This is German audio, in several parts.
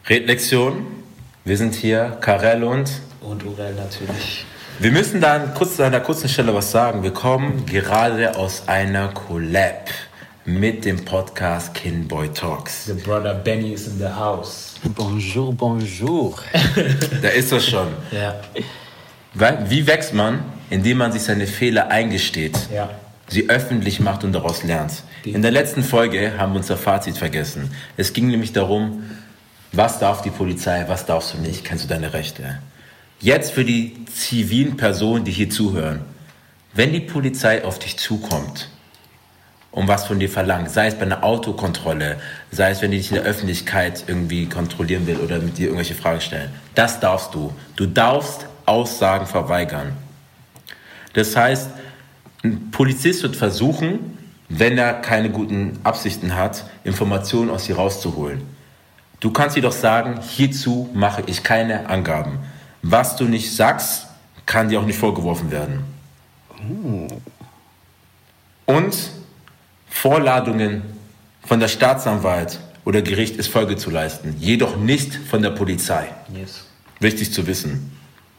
Redlektion. Wir sind hier, Karel und Urel natürlich. Wir müssen da an einer kurzen Stelle was sagen. Wir kommen gerade aus einer Collab mit dem Podcast Kinboy Talks. The brother Benny is in the house. Bonjour, bonjour. Da ist das schon. Ja. Wie wächst man? Indem man sich seine Fehler eingesteht, Ja. sie öffentlich macht und daraus lernt. In der letzten Folge haben wir unser Fazit vergessen. Es ging nämlich darum, was darf die Polizei, was darfst du nicht, kennst du deine Rechte. Jetzt für die zivilen Personen, die hier zuhören. Wenn die Polizei auf dich zukommt und was von dir verlangt, sei es bei einer Autokontrolle, sei es, wenn die dich in der Öffentlichkeit irgendwie kontrollieren will oder mit dir irgendwelche Fragen stellen, das darfst du. Du darfst Aussagen verweigern. Das heißt, ein Polizist wird versuchen, wenn er keine guten Absichten hat, Informationen aus dir rauszuholen. Du kannst jedoch sagen, hierzu mache ich keine Angaben. Was du nicht sagst, kann dir auch nicht vorgeworfen werden. Und Vorladungen von der Staatsanwalt oder Gericht ist Folge zu leisten, jedoch nicht von der Polizei. Yes. Wichtig zu wissen.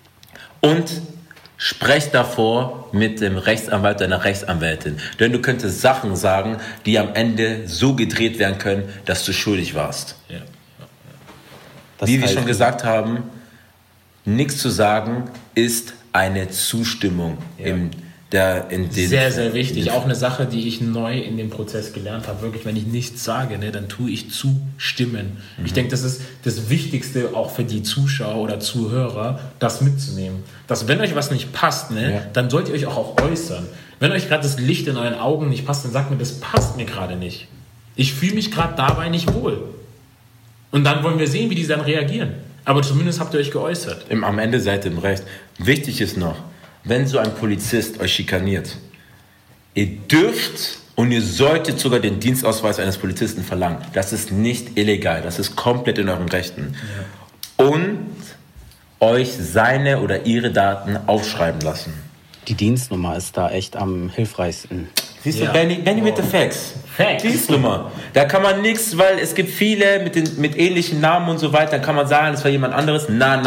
Und sprech davor mit dem Rechtsanwalt, deiner Rechtsanwältin. Denn du könntest Sachen sagen, die am Ende so gedreht werden können, dass du schuldig warst. Ja. Wie wir schon gesagt haben, nichts zu sagen ist eine Zustimmung. Ja. Sehr, Sehr wichtig. Auch eine Sache, die ich neu in dem Prozess gelernt habe. Wirklich, wenn ich nichts sage, ne, dann tue ich zustimmen. Ich denke, das ist das Wichtigste auch für die Zuschauer oder Zuhörer, das mitzunehmen. Dass, wenn euch was nicht passt, ne, dann sollt ihr euch auch äußern. Wenn euch gerade das Licht in euren Augen nicht passt, dann sagt mir, das passt mir gerade nicht. Ich fühle mich gerade dabei nicht wohl. Und dann wollen wir sehen, wie die dann reagieren. Aber zumindest habt ihr euch geäußert. Am Ende seid ihr im Recht. Wichtig ist noch, wenn so ein Polizist euch schikaniert, ihr dürft und ihr solltet sogar den Dienstausweis eines Polizisten verlangen. Das ist nicht illegal, das ist komplett in euren Rechten. Ja. Und euch seine oder ihre Daten aufschreiben lassen. Die Dienstnummer ist da echt am hilfreichsten. Siehst du, Benny mit den Facts. Facts. Dienstnummer. Da kann man nichts, weil es gibt viele mit ähnlichen Namen und so weiter. Da kann man sagen, das war jemand anderes.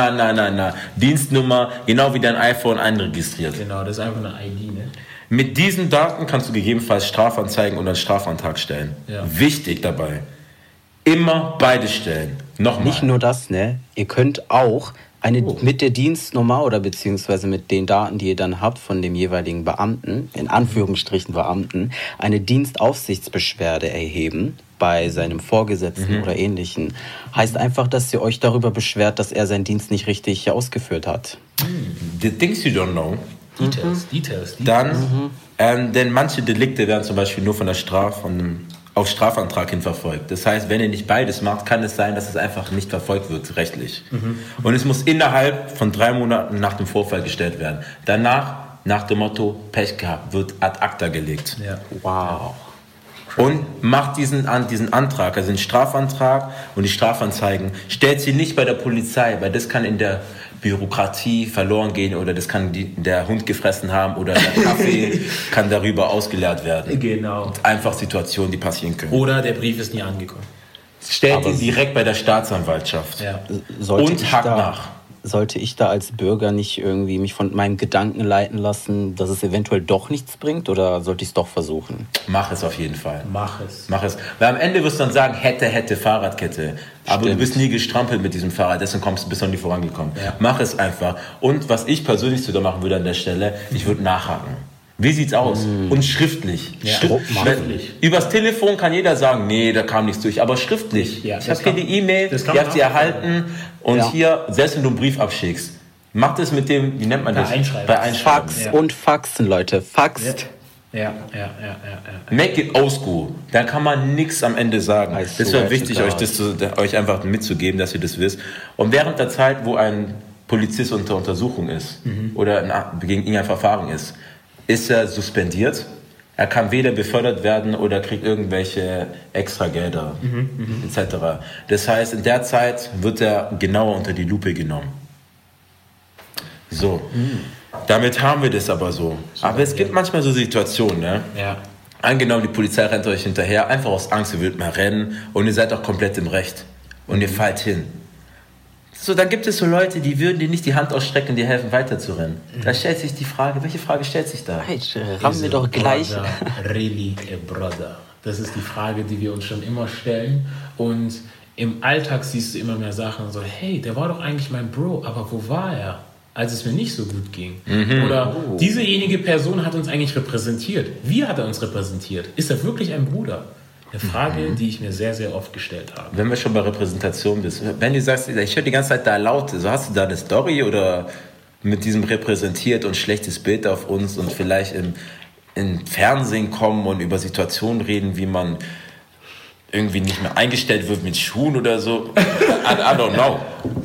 Na. Dienstnummer, genau wie dein iPhone einregistriert. Genau, das ist einfach eine ID, ne? Mit diesen Daten kannst du gegebenenfalls Strafanzeigen oder einen Strafantrag stellen. Ja. Wichtig dabei, immer beide stellen. Nochmal. Nicht nur das, ne? Ihr könnt auch mit der Dienstnummer oder beziehungsweise mit den Daten, die ihr dann habt von dem jeweiligen Beamten, in Anführungsstrichen Beamten, eine Dienstaufsichtsbeschwerde erheben bei seinem Vorgesetzten oder Ähnlichen. Heißt einfach, dass ihr euch darüber beschwert, dass er seinen Dienst nicht richtig ausgeführt hat. The things you don't know. Details. Dann, denn manche Delikte werden zum Beispiel nur von der auf Strafantrag hin verfolgt. Das heißt, wenn ihr nicht beides macht, kann es sein, dass es einfach nicht verfolgt wird, rechtlich. Und es muss innerhalb von 3 Monaten nach dem Vorfall gestellt werden. Danach, nach dem Motto, Pech gehabt, wird ad acta gelegt. Ja. Wow. Und macht diesen Antrag, also den Strafantrag und die Strafanzeigen, stellt sie nicht bei der Polizei, weil das kann in der Bürokratie verloren gehen oder das kann der Hund gefressen haben oder der Kaffee kann darüber ausgeleert werden. Genau. Einfach Situationen, die passieren können. Oder der Brief ist nie angekommen. Stellt ihn direkt bei der Staatsanwaltschaft. Ja. Und hakt nach. Sollte ich da als Bürger nicht irgendwie mich von meinem Gedanken leiten lassen, dass es eventuell doch nichts bringt, oder sollte ich es doch versuchen? Mach es auf jeden Fall. Mach es. Weil am Ende wirst du dann sagen, hätte, Fahrradkette. Aber du bist nie gestrampelt mit diesem Fahrrad, deswegen bist du noch nie vorangekommen. Ja. Mach es einfach. Und was ich persönlich sogar machen würde an der Stelle, ich würde nachhaken. Wie sieht's aus? Und schriftlich. Ja, schriftlich. Übers Telefon kann jeder sagen, nee, da kam nichts durch. Aber schriftlich. Ja, ich habe hier die E-Mail, die habt ihr erhalten. Und hier, selbst wenn du einen Brief abschickst, mach das mit dem, wie nennt man das? Bei Einschreiben. Fax und Faxen, Leute. Faxt. Ja. Make it old school. Da kann man nichts am Ende sagen. Das wäre wichtig, euch einfach mitzugeben, dass ihr das wisst. Und während der Zeit, wo ein Polizist unter Untersuchung ist oder gegen ihn ein Verfahren ist er suspendiert. Er kann weder befördert werden oder kriegt irgendwelche Extragelder etc. Das heißt, in der Zeit wird er genauer unter die Lupe genommen. So, damit haben wir das aber so. Aber es gibt manchmal so Situationen, ne? Ja. Angenommen, die Polizei rennt euch hinterher, einfach aus Angst, ihr wollt mal rennen und ihr seid auch komplett im Recht. Und ihr fallt hin. So, dann gibt es so Leute, die würden dir nicht die Hand ausstrecken und dir helfen, weiterzurennen. Da stellt sich die Frage, welche Frage stellt sich da? Haben wir doch gleich. Brother, really a brother? Das ist die Frage, die wir uns schon immer stellen. Und im Alltag siehst du immer mehr Sachen so, hey, der war doch eigentlich mein Bro, aber wo war er, als es mir nicht so gut ging? Oder diesejenige Person hat uns eigentlich repräsentiert. Wie hat er uns repräsentiert? Ist er wirklich ein Bruder? Eine Frage, die ich mir sehr, sehr oft gestellt habe. Wenn wir schon bei Repräsentation bist, wenn du sagst, ich höre die ganze Zeit da Laute, so hast du da eine Story oder mit diesem repräsentiert und schlechtes Bild auf uns und vielleicht im Fernsehen kommen und über Situationen reden, wie man irgendwie nicht mehr eingestellt wird mit Schuhen oder so? I don't know.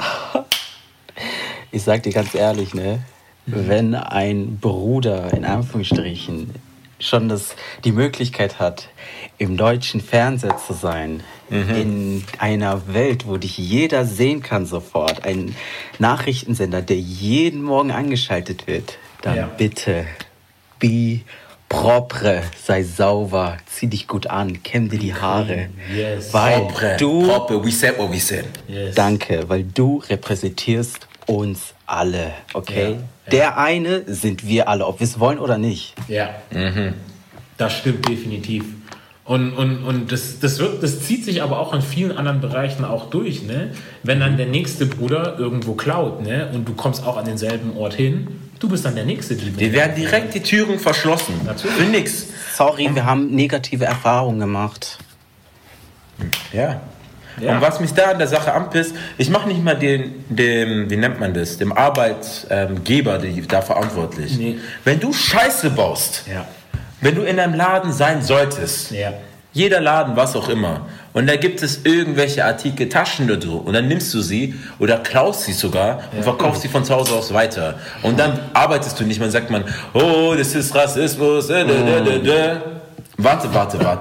Ich sag dir ganz ehrlich, ne? Wenn ein Bruder, in Anführungsstrichen, schon die Möglichkeit hat, im deutschen Fernseher zu sein, in einer Welt, wo dich jeder sehen kann sofort, ein Nachrichtensender, der jeden Morgen angeschaltet wird, dann bitte, be propre, sei sauber, zieh dich gut an, kämm dir die Haare. Yes. Weil Propre, we said what we said. Yes. Danke, weil du repräsentierst uns alle, okay? Ja. Der eine sind wir alle, ob wir es wollen oder nicht. Ja, das stimmt definitiv. Und das zieht sich aber auch in vielen anderen Bereichen auch durch, ne? Wenn dann der nächste Bruder irgendwo klaut, ne? Und du kommst auch an denselben Ort hin, du bist dann der Nächste. Wir werden direkt die Türen verschlossen. Natürlich. Für nix. Sorry, wir haben negative Erfahrungen gemacht. Ja. Ja. Und was mich da an der Sache anpisst, ich mache nicht mal dem, wie nennt man das, dem Arbeitgeber da verantwortlich. Nee. Wenn du Scheiße baust, wenn du in einem Laden sein solltest, jeder Laden, was auch immer, und da gibt es irgendwelche Artikel, Taschen oder so, und dann nimmst du sie oder klaust sie sogar und verkaufst sie von zu Hause aus weiter. Und dann arbeitest du nicht, man sagt man, oh, das ist Rassismus, Warte.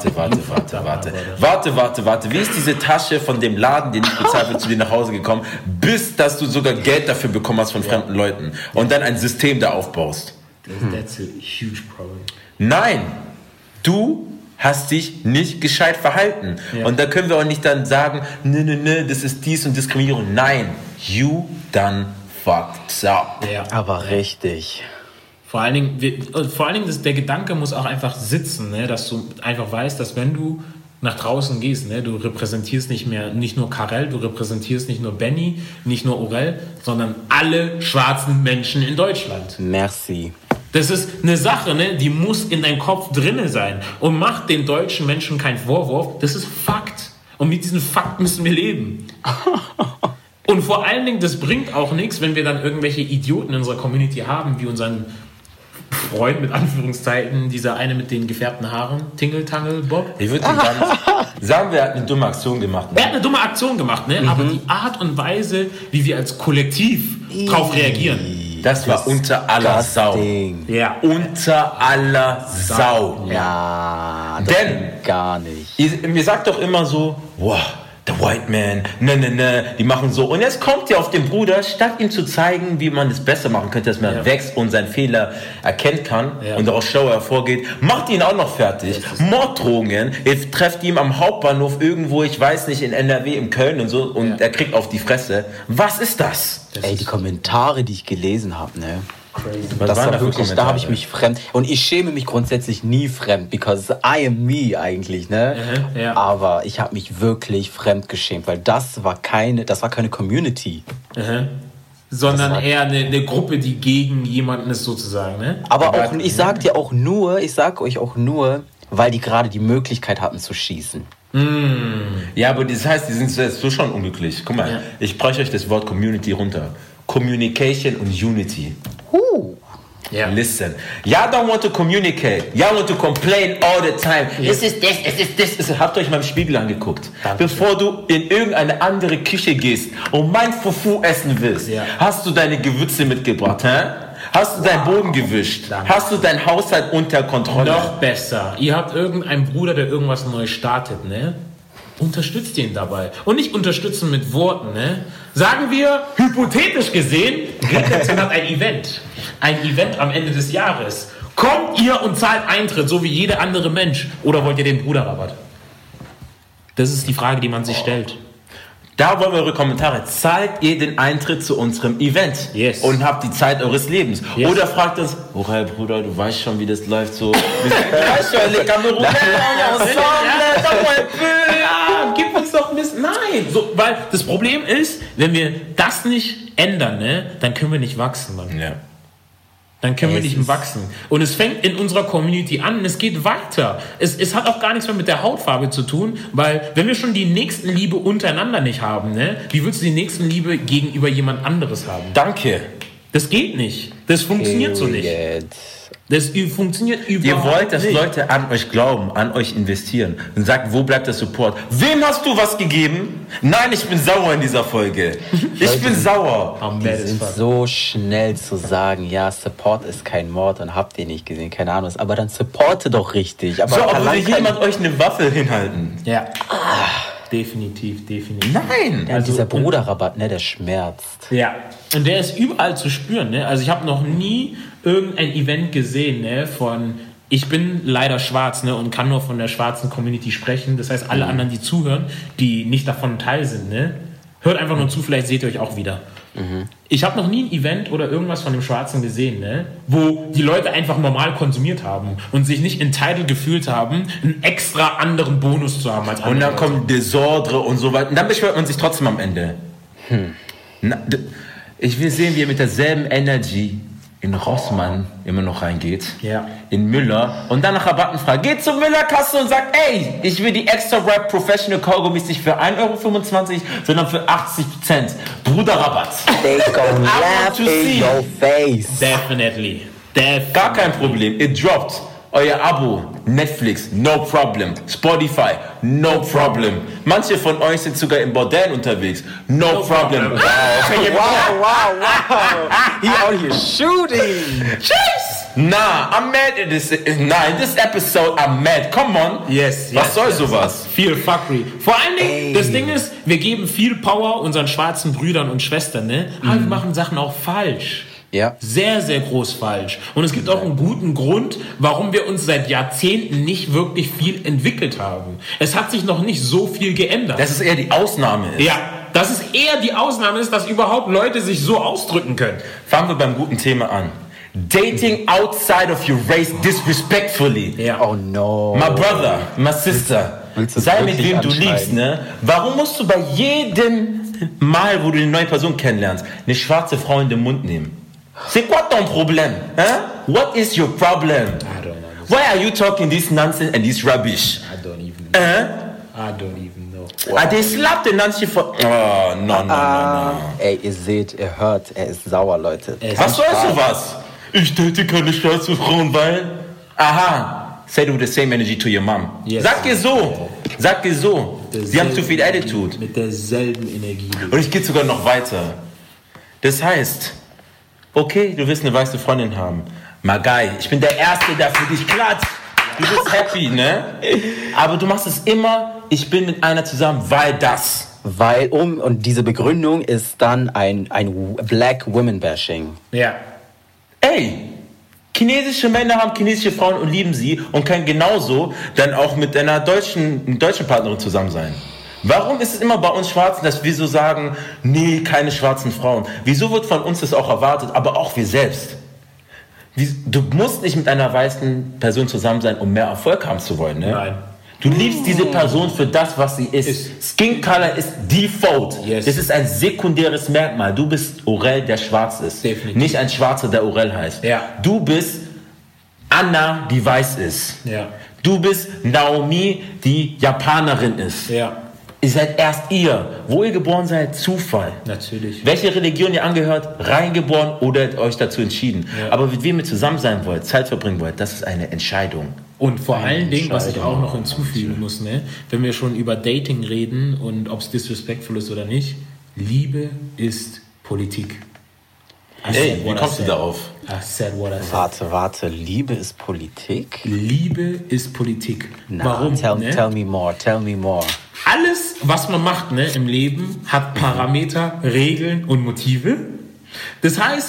Wie ist diese Tasche von dem Laden, den ich bezahlt wird, zu dir nach Hause gekommen, bis dass du sogar Geld dafür bekommen hast von fremden Leuten und dann ein System da aufbaust? That's a huge problem. Nein, du hast dich nicht gescheit verhalten. Und da können wir auch nicht dann sagen, ne, das ist dies und Diskriminierung. Nein, you done fucked up. Ja. Aber richtig. Vor allen Dingen der Gedanke muss auch einfach sitzen, ne? Dass du einfach weißt, dass wenn du nach draußen gehst, ne, du repräsentierst nicht nur Karel, du repräsentierst nicht nur Benny, nicht nur Orel, sondern alle schwarzen Menschen in Deutschland. Merci. Das ist eine Sache, ne, die muss in deinem Kopf drinne sein. Und macht den deutschen Menschen keinen Vorwurf, das ist Fakt. Und mit diesem Fakt müssen wir leben. Und vor allen Dingen, das bringt auch nichts, wenn wir dann irgendwelche Idioten in unserer Community haben, wie unseren Freund mit Anführungszeichen, dieser eine mit den gefärbten Haaren, Tingle-Tangle Bob. Ich würde sagen, wir hatten eine dumme Aktion gemacht. Ne? Er hat eine dumme Aktion gemacht, ne? Aber die Art und Weise, wie wir als Kollektiv drauf reagieren, das war unter aller Sau. Ja. Unter aller Sau. Ja, das Denn geht gar nicht. Mir sagt doch immer so, wow, the white man, die machen so. Und jetzt kommt ihr auf den Bruder, statt ihm zu zeigen, wie man es besser machen könnte, dass man wächst und seinen Fehler erkennen kann und daraus schlauer hervorgeht, macht ihn auch noch fertig. Morddrohungen, ihr trefft ihn am Hauptbahnhof irgendwo, ich weiß nicht, in NRW, in Köln und so, und er kriegt auf die Fresse. Was ist das? Ey, die Kommentare, die ich gelesen habe, ne? Was Das waren war da für wirklich, da Kommentare? habe ich mich fremd. Und ich schäme mich grundsätzlich nie fremd, because I am me eigentlich, ne? Aber ich habe mich wirklich fremd geschämt, weil das war keine Community. Sondern eher eine Gruppe, die gegen jemanden ist sozusagen, ne? Aber auch, ich sag euch auch nur, weil die gerade die Möglichkeit hatten zu schießen. Ja, aber das heißt, die sind jetzt so schon unglücklich. Guck mal, ich breche euch das Wort Community runter. Communication und Unity. Ja. Listen, y'all don't want to communicate. Y'all want to complain all the time. Es ist das. Habt euch mal im Spiegel angeguckt. Bevor du in irgendeine andere Küche gehst und mein Fufu essen willst, hast du deine Gewürze mitgebracht, hä? Hast du deinen Boden gewischt? Hast du deinen Haushalt unter Kontrolle? Noch besser. Ihr habt irgendeinen Bruder, der irgendwas Neues startet, ne? Unterstützt ihn dabei. Und nicht unterstützen mit Worten, ne? Sagen wir, hypothetisch gesehen, Grillnation hat ein Event. Ein Event am Ende des Jahres. Kommt ihr und zahlt Eintritt, so wie jeder andere Mensch? Oder wollt ihr den Bruderrabatt? Das ist die Frage, die man sich stellt. Da wollen wir eure Kommentare. Zahlt ihr den Eintritt zu unserem Event? Yes. Und habt die Zeit eures Lebens? Yes. Oder fragt uns, Orel, Bruder, du weißt schon, wie das läuft so. Ja, gib uns doch ein bisschen. Nein, so, weil das Problem ist, wenn wir das nicht ändern, ne, dann können wir nicht wachsen, Mann. Ja. Dann können wir nicht wachsen. Und es fängt in unserer Community an und es geht weiter. Es hat auch gar nichts mehr mit der Hautfarbe zu tun, weil wenn wir schon die Nächstenliebe untereinander nicht haben, ne, wie willst du die Nächstenliebe gegenüber jemand anderes haben? Danke. Das geht nicht. Das funktioniert so nicht. Das funktioniert überhaupt nicht. Ihr wollt, dass Leute an euch glauben, an euch investieren. Und sagt, wo bleibt der Support? Wem hast du was gegeben? Nein, ich bin sauer in dieser Folge. Ich bin sauer. Die sind so schnell zu sagen, ja, Support ist kein Mord und habt ihr nicht gesehen, keine Ahnung. Aber dann supporte doch richtig. Aber so, aber will jemand euch eine Waffe hinhalten? Ja. Definitiv. Nein! Ja, dieser Bruderrabatt, ne, der schmerzt. Ja, und der ist überall zu spüren. Ne? Also ich habe noch nie irgendein Event gesehen, ne, von ich bin leider schwarz, ne, und kann nur von der schwarzen Community sprechen. Das heißt, alle anderen, die zuhören, die nicht davon Teil sind, ne, hört einfach nur zu, vielleicht seht ihr euch auch wieder. Ich habe noch nie ein Event oder irgendwas von dem Schwarzen gesehen, ne, wo die Leute einfach normal konsumiert haben und sich nicht entitled gefühlt haben, einen extra anderen Bonus zu haben als andere. Und dann Leute. kommt Desordre und so weiter. Und dann beschwert man sich trotzdem am Ende. Ich will sehen, wie er mit derselben Energy in Rossmann immer noch reingeht, Ja. in Müller und dann nach Rabatten fragt. Geht zur Müller-Kasse und sagt, ey, ich will die extra Rap Professional Kaugummis nicht für 1,25 €, sondern für 80 Cent. Bruderrabatt. They gon' laugh to in see. your face. Definitely. Gar kein Problem. It dropped. Euer Abo, Netflix, no problem. Spotify, no problem. Manche von euch sind sogar im Bordell unterwegs. No problem. Wow. He out here shooting. Jeez. Nah, I'm mad at this. Nah, in this episode, I'm mad. Come on. Yes. Was soll sowas? Viel Fuckery. Vor allen Dingen, das Ding ist, wir geben viel Power unseren schwarzen Brüdern und Schwestern, ne? Aber wir machen Sachen auch falsch. Ja. Sehr, sehr groß falsch. Und es gibt auch einen guten Grund, warum wir uns seit Jahrzehnten nicht wirklich viel entwickelt haben. Es hat sich noch nicht so viel geändert. Das ist eher die Ausnahme. Ja, dass es eher die Ausnahme ist, dass überhaupt Leute sich so ausdrücken können. Fangen wir beim guten Thema an. Dating outside of your race disrespectfully. Ja. Oh no. My brother, my sister, Willst du sei mit wirklich wem du anschreiben? liebst, ne? Warum musst du bei jedem Mal, wo du eine neue Person kennenlernst, eine schwarze Frau in den Mund nehmen? C'est quoi ton problème? Hein? What is your problem? I don't know. Why are you talking this nonsense and this rubbish? I don't even know. I don't even know. They slapped the nonsense for... Oh, no. Ey, ihr seht, ihr hört, er ist sauer, Leute. Was soll sowas? Ich date keine schwarze Frauen, weil... Aha. Say it with the same energy to your mom. Yes. Sag ihr so. Sie haben zu viel Attitude. Mit derselben Energie. Und ich gehe sogar noch weiter. Das heißt, okay, du willst eine weiße Freundin haben. Magai, ich bin der Erste, der für dich klatscht. Du bist happy, ne? Aber du machst es immer, ich bin mit einer zusammen, weil das. Und diese Begründung ist dann ein Black Women Bashing. Ja. Ey, chinesische Männer haben chinesische Frauen und lieben sie und können genauso dann auch mit einer deutschen Partnerin zusammen sein. Warum ist es immer bei uns Schwarzen, dass wir so sagen, nee, keine schwarzen Frauen? Wieso wird von uns das auch erwartet, aber auch wir selbst? Du musst nicht mit einer weißen Person zusammen sein, um mehr Erfolg haben zu wollen, ne? Nein. Du liebst diese Person für das, was sie ist. Skin Color ist Default. Yes. Das ist ein sekundäres Merkmal. Du bist Orel, der schwarz ist. Definitiv. Nicht ein Schwarzer, der Orel heißt. Ja. Du bist Anna, die weiß ist. Ja. Du bist Naomi, die Japanerin ist. Ja. Ihr seid erst ihr. Wo ihr geboren seid, Zufall. Natürlich. Welche Religion ihr angehört, reingeboren oder euch dazu entschieden. Ja. Aber mit wem ihr zusammen sein wollt, Zeit verbringen wollt, das ist eine Entscheidung. Und vor allen Dingen, was ich auch noch hinzufügen muss, ne, wenn wir schon über Dating reden und ob es disrespectful ist oder nicht, Liebe ist Politik. Ey, wie kommst du darauf? I said what I said. Warte, Liebe ist Politik? Liebe ist Politik. Na, Warum? Tell me more. Alles, was man macht, ne, im Leben, hat Parameter, Regeln und Motive. Das heißt,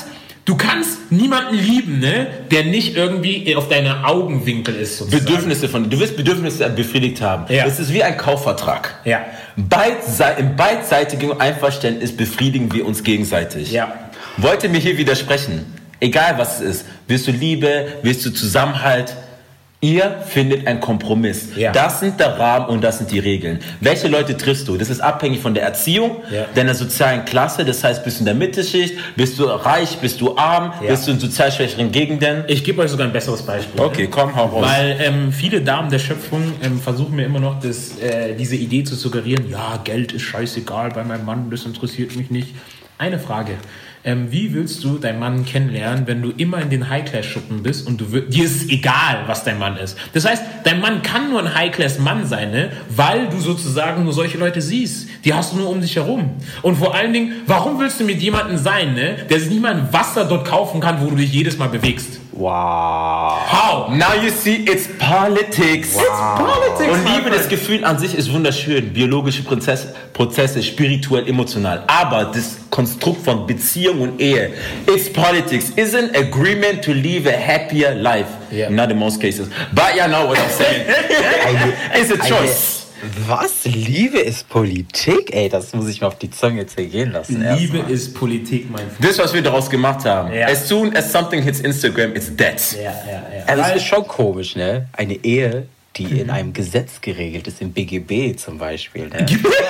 Du kannst niemanden lieben, ne, der nicht irgendwie auf deine Augenwinkel ist. Sozusagen. Du wirst Bedürfnisse befriedigt haben. Ja. Das ist wie ein Kaufvertrag. Ja. Im beidseitigen Einverständnis befriedigen wir uns gegenseitig. Ja. Wollt ihr mir hier widersprechen? Egal was es ist. Willst du Liebe? Willst du Zusammenhalt? Ihr findet einen Kompromiss. Ja. Das sind der Rahmen und das sind die Regeln. Welche Leute triffst du? Das ist abhängig von der Erziehung, deiner sozialen Klasse. Das heißt, bist du in der Mittelschicht, bist du reich, bist du arm, bist du in sozial schwächeren Gegenden? Ich gebe euch sogar ein besseres Beispiel. Okay, komm, hau raus. Weil viele Damen der Schöpfung versuchen mir immer noch diese Idee zu suggerieren, ja, Geld ist scheißegal bei meinem Mann, das interessiert mich nicht. Eine Frage. Wie willst du deinen Mann kennenlernen, wenn du immer in den High-Class-Schuppen bist und dir ist es egal, was dein Mann ist? Das heißt, dein Mann kann nur ein High-Class-Mann sein, ne? Weil du sozusagen nur solche Leute siehst. Die hast du nur um dich herum. Und vor allen Dingen, warum willst du mit jemandem sein, ne? Der sich nicht mal ein Wasser dort kaufen kann, wo du dich jedes Mal bewegst? Wow. How? Now you see, it's politics. Wow. It's politics. Und Liebe, das Gefühl an sich ist wunderschön. Biologische Prozesse, spirituell, emotional. Aber das Konstrukt von Beziehung und Ehe, it's politics. It's an agreement to live a happier life. Yeah. Not in most cases. But you know what I'm saying. It's a choice. Was? Liebe ist Politik? Ey, das muss ich mir auf die Zunge zergehen lassen. Liebe ist Politik, mein Freund. Das, was wir daraus gemacht haben. Ja. As soon as something hits Instagram, it's dead. Ja. Also es ist schon komisch, ne? Eine Ehe, die in einem Gesetz geregelt ist, im BGB zum Beispiel. Ne?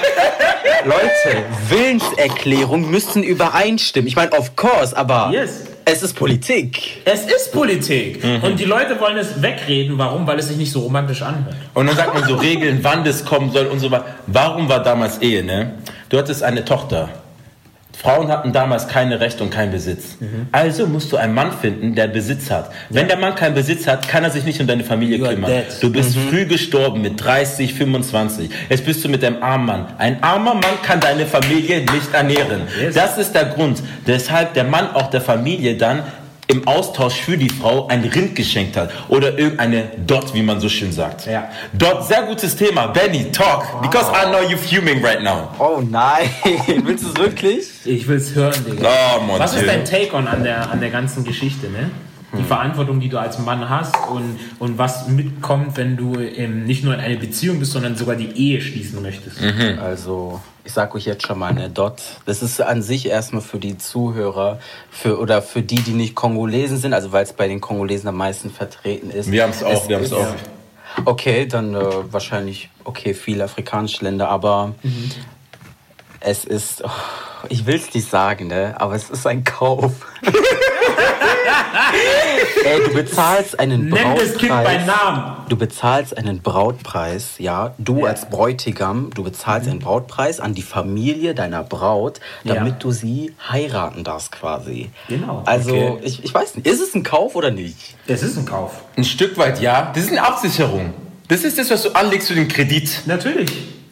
Leute, Willenserklärungen müssen übereinstimmen. Ich meine, of course, aber es ist Politik. Es ist Politik. Und die Leute wollen es wegreden. Warum? Weil es sich nicht so romantisch anhört. Und dann sagt man so Regeln, wann das kommen soll und so weiter. Warum war damals Ehe, ne? Du hattest eine Tochter. Frauen hatten damals keine Rechte und keinen Besitz. Also musst du einen Mann finden, der Besitz hat. Wenn der Mann keinen Besitz hat, kann er sich nicht um deine Familie kümmern. Du bist früh gestorben mit 30, 25. Jetzt bist du mit einem armen Mann. Ein armer Mann kann deine Familie nicht ernähren. Das ist der Grund, weshalb der Mann auch der Familie dann im Austausch für die Frau ein Rind geschenkt hat. Oder irgendeine Dot, wie man so schön sagt. Ja. Dot, sehr gutes Thema. Benny, talk. Because I know you're fuming right now. Oh nein, willst du es wirklich? Ich will es hören, Digga. Oh, mon Was ist Dieu. dein Take an der ganzen Geschichte, ne? Die Verantwortung, die du als Mann hast und was mitkommt, wenn du nicht nur in eine Beziehung bist, sondern sogar die Ehe schließen möchtest. Also, ich sag euch jetzt schon mal eine Dot. Das ist an sich erstmal für die Zuhörer, für die nicht Kongolesen sind, also weil es bei den Kongolesen am meisten vertreten ist. Wir haben es auch, Okay, dann wahrscheinlich, viele afrikanische Länder, aber es ist, ich will es nicht sagen, ne, aber es ist ein Kauf. Ey, du bezahlst einen Brautpreis. Nenn das Kind beim Namen. Du bezahlst einen Brautpreis, ja. Du als Bräutigam, du bezahlst einen Brautpreis an die Familie deiner Braut, damit du sie heiraten darfst quasi. Genau. Also, ich weiß nicht, ist es ein Kauf oder nicht? Es ist ein Kauf. Ein Stück weit ja. Das ist eine Absicherung. Das ist das, was du anlegst für den Kredit. Natürlich.